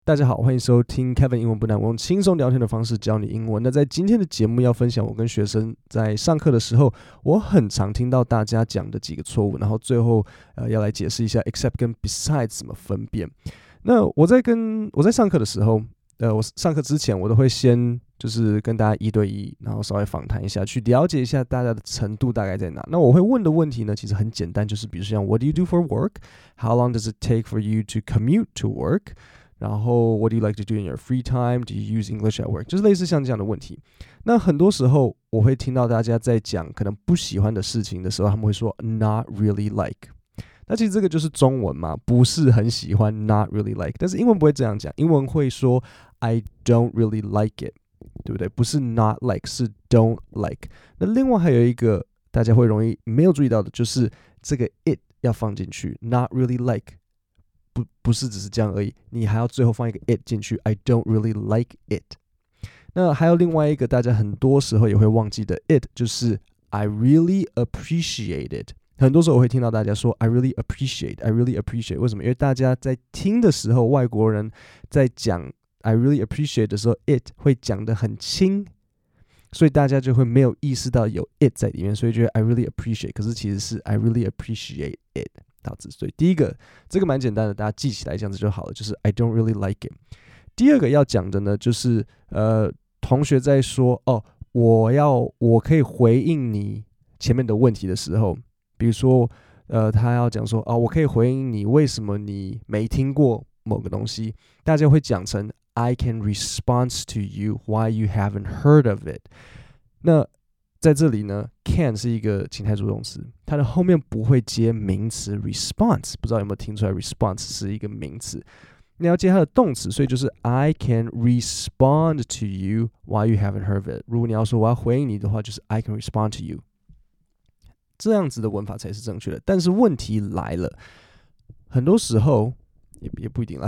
大家好，欢迎收听 Kevin 英文不难，我用轻松聊天的方式教你英文。那在今天的节目要分享我跟学生在上课的时候，我很常听到大家讲的几个错误，然后最后要来解释一下 except 跟 besides 怎么分辨。那我在上课的时候，我上课之前我都会先就是跟大家一对一，然后稍微访谈一下，去了解一下大家的程度大概在哪。那我会问的问题呢，其实很简单，就是比如说像 What do you do for work? How long does it take for you to commute to work?然后 What do you like to do in your free time? Do you use English at work? 就是类似像这样的问题。那很多时候我会听到大家在讲可能不喜欢的事情的时候，他们会说 not really like。那其实这个就是中文嘛，不是很喜欢 not really like。但是英文不会这样讲，英文会说 I don't really like it， 对不对？不是 not like， 是 don't like。那另外还有一个大家会容易没有注意到的，就是这个 it 要放进去 ，not really like。不是只是这样而已，你还要最后放一个 it 进去 I don't really like it。 那还有另外一个大家很多时候也会忘记的 it， 就是 I really appreciate it。 很多时候我会听到大家说 I really appreciate。 为什么？因为大家在听的时候，外国人在讲 I really appreciate 的时候 it 会讲得很轻，所以大家就会没有意识到有 it 在里面，所以觉得 I really appreciate， 可是其实是 I really appreciate it。所以第一个这个蛮简单的，大家记起来这样子就好了，就是 I don't really like it。 第二个要讲的呢，就是同学在说我可以回应你前面的问题的时候，比如说他要讲说我可以回应你为什么你没听过某个东西，大家会讲成 I can respond to you why you haven't heard of it。 那在这里呢 can 是一个情态助动词，它的后面不会接名词 response， 不知道有没有听出来 response 是一个名词，你要接它的动词，所以就是 I can respond to you why you haven't heard of it。 如果你要说我要回应你的话，就是 I can respond to you， 这样子的文法才是正确的。但是问题来了，很多时候也不一定啦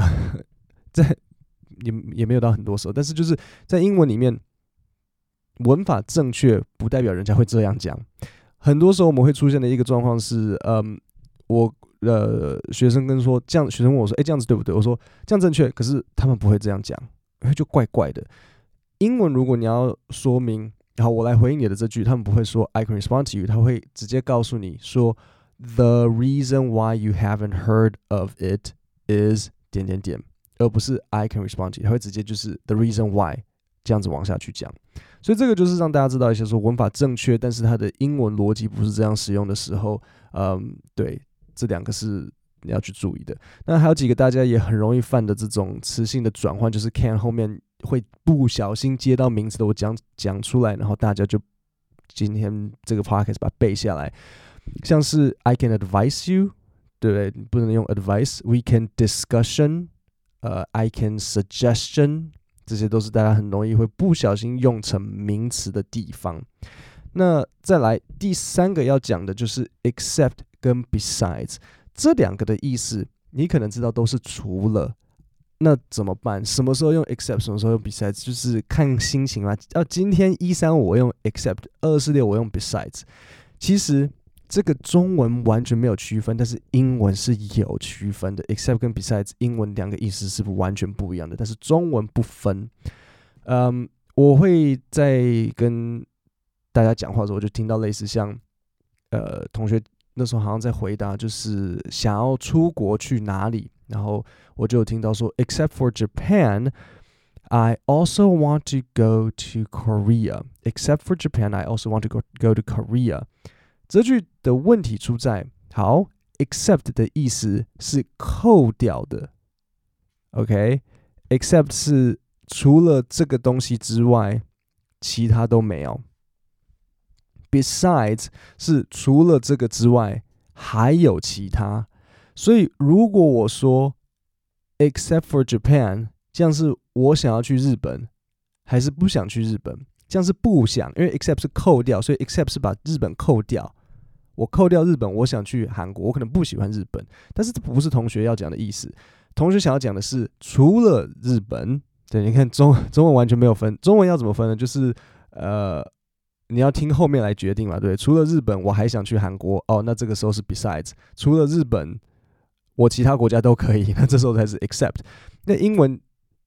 也没有到很多时候，但是就是在英文里面文法正确不代表人家会这样讲。很多时候我们会出现的一个状况是，我学生跟说这样，学生问我说，这样子对不对？我说这样正确，可是他们不会这样讲，就怪怪的。英文如果你要说明，然后我来回应你的这句，他们不会说 I can respond to you， 他会直接告诉你说 The reason why you haven't heard of it is 点点点，而不是 I can respond to you， 他会直接就是 The reason why。这样子往下去讲，所以这个就是让大家知道一些说文法正确，但是它的英文逻辑不是这样使用的时候，对，这两个是你要去注意的。那还有几个大家也很容易犯的这种词性的转换，就是 can 后面会不小心接到名词的，我讲出来，然后大家就今天这个 podcast 把它背下来，像是 I can advise you， 对不对？不能用 advice，we can discussion，I can suggestion。这些都是大家很容易会不小心用成名词的地方。那再来第三个要讲的就是 except 跟 besides， 这两个的意思你可能知道都是除了，那怎么办？什么时候用 except， 什么时候用 besides， 就是看心情啦。今天135我用 except，246我用 besides。其实这个中文完全没有区分，但是英文是有区分的。except 跟 besides 英文两个意思是完全不一样的，但是中文不分。我会在跟大家讲话的时候，我就听到类似像同学那时候好像在回答，就是想要出国去哪里，然后我就有听到说 except for Japan I also want to go to Korea. Except for Japan I also want to go to Korea。这句的问题出在，好 ，except 的意思是扣掉的 ，OK，except 是除了这个东西之外，其他都没有。Besides 是除了这个之外还有其他，所以如果我说 except for Japan， 这样是我想要去日本，还是不想去日本？这样是不想，因为 except 是扣掉，所以 except 是把日本扣掉。我扣掉日本，我想去韩国，我可能不喜欢日本，但是这不是同学要讲的意思。同学想要讲的是除了日本，对，你看中文完全没有分，中文要怎么分呢？就是你要听后面来决定嘛，对，除了日本我还想去韩国，那这个时候是 besides， 除了日本我其他国家都可以，那这时候才是 except。那英文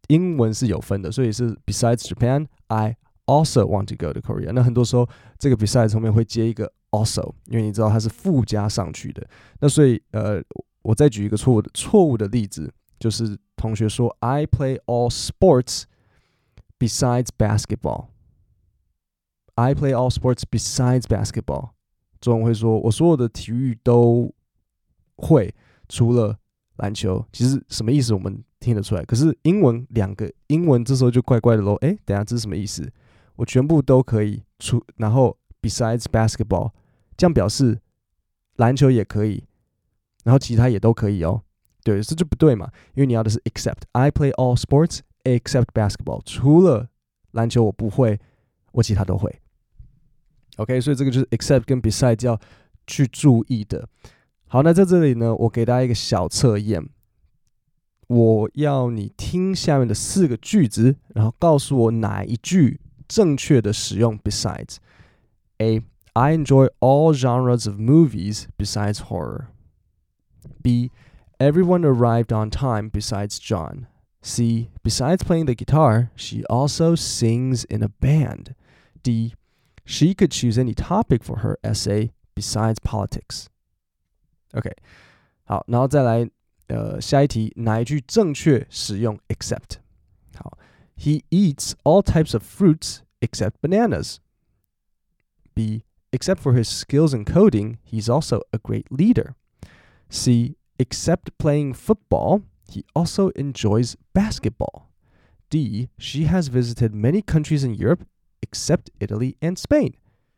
英文是有分的，所以是 Besides Japan, I also want to go to Korea。那很多时候这个 besides 后面会接一个 also， 因为你知道它是附加上去的。那所以我再举一个错误的例子，就是同学说 I play all sports besides basketball。I play all sports besides basketball。中文会说我所有的体育都会，除了篮球。其实什么意思我们听得出来，可是英文两个英文这时候就怪怪的咯。等一下这是什么意思？我全部都可以然后 besides basketball， 这样表示篮球也可以，然后其他也都可以哦。对，这就不对嘛，因为你要的是 except。I play all sports except basketball， 除了篮球我不会，我其他都会。OK， 所以这个就是 except 跟 beside 要去注意的。好，那在这里呢，我给大家一个小测验，我要你听下面的4个句子，然后告诉我哪一句正确的使用 besides。 A. I enjoy all genres of movies besides horror. B. Everyone arrived on time besides John. C. Besides playing the guitar, she also sings in a band. D. She could choose any topic for her essay besides politics. OK， 好，然后再来下一题，哪一句正确使用 except？ 好 ，He eats all types of fruits except bananas. B. Except for his skills in coding, he's also a great leader. C. Except playing football, he also enjoys basketball. D. She has visited many countries in Europe except Italy and Spain.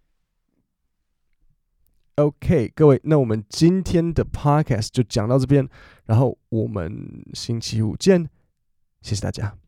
OK， 各位，那我们今天的 podcast 就讲到这边，然后我们星期五见，谢谢大家。